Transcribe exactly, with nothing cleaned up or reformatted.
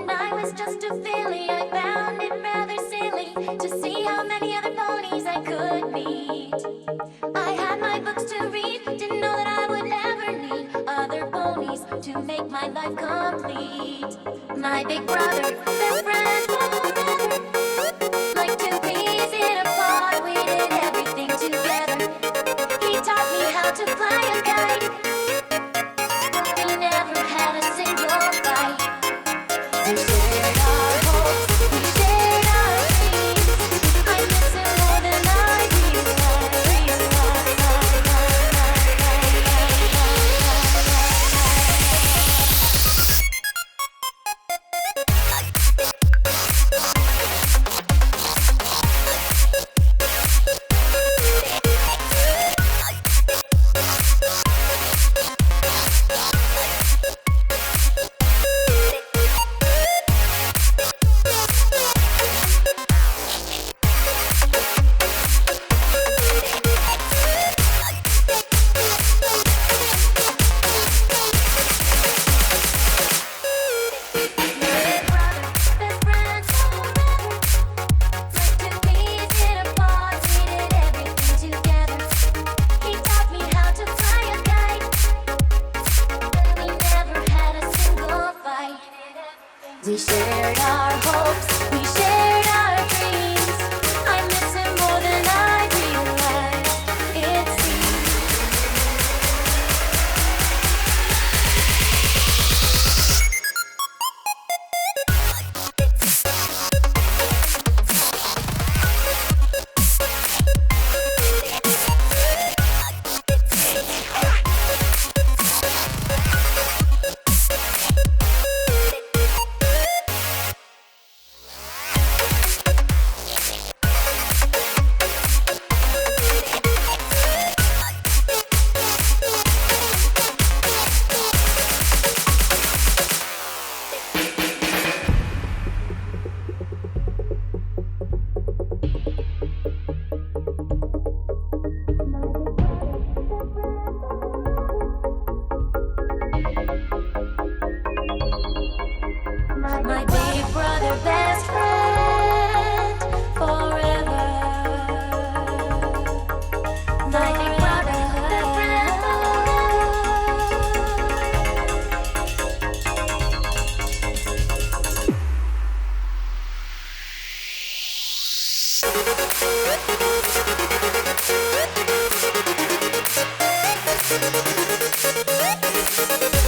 When I was just a filly, I found it rather silly to see how many other ponies I could meet. I had my books to read, didn't know that I would ever need other ponies to make my life complete. My big brother, best friend forever, like two peas in a pod, we did everything together. He taught me how to fly a kite. We never had a single fight. We shared our hopes, we shared our dreams. I miss him more than I realize, we shared our hopes, we shared our dreams. I miss him more than I realize, it seems. My big brother, best friend forever. My big brother, best friend forever.